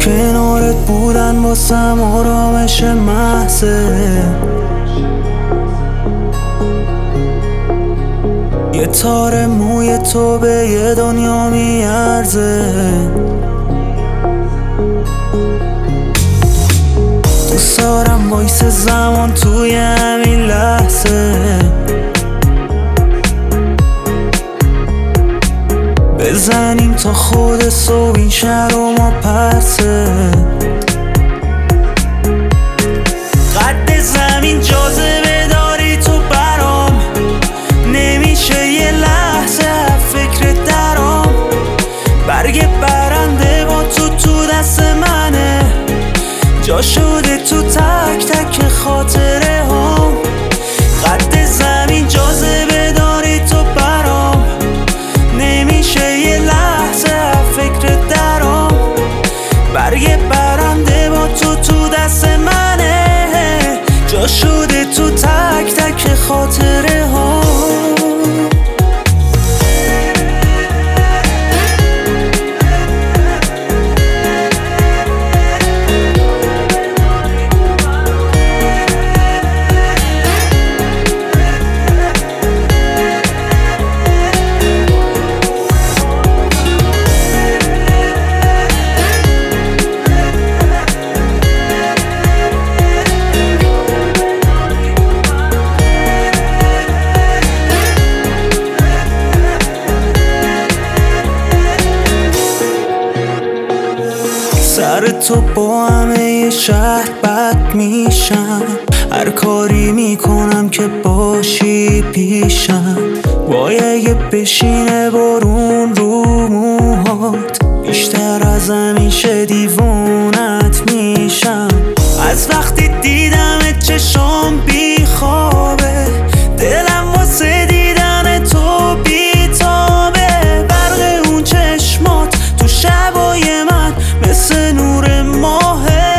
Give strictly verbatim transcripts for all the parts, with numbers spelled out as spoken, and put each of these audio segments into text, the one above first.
کنارت بودن واسم آرامش محضه. یه تار موی تو به یه دنیا میارزه. دوست دارم وایس زمان توی همین لحظه، بزنیم تا خود صبح این شهر و ما پرسه. قد زمین جاذبه داری تو برام، نمیشه یه لحظه فکر درام. برگ برنده با تو تو دست منه، جا شده تو تک تک خاطره هم. قد زمین جاذبه داری تو برام، نمیشه یه لحظه فکر درام. برگ برنده با تو تو دست منه، جا شده تو تک تک خاطره ها. سر تو با همه شهر بد میشم، هر کاری میکنم که باشی پیشم. وای اگه بشینه بارون رو موهات، بیشتر از همیشه دیوونت میشم. از وقتی دیدمت چشام بی خوابه، دلم واسه دیدن تو بی تابه. برق اون چشمات تو شبای من مثل نور ماهه.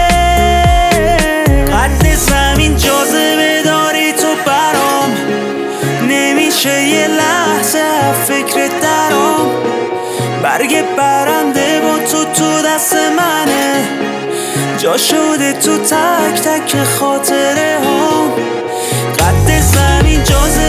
قد زمین جاذبه داری تو برام، نمیشه یه لحظه فکر درام. برگ برنده با تو تو دست منه، جا شده تو تک تک خاطره هم. قد زمین جاذبه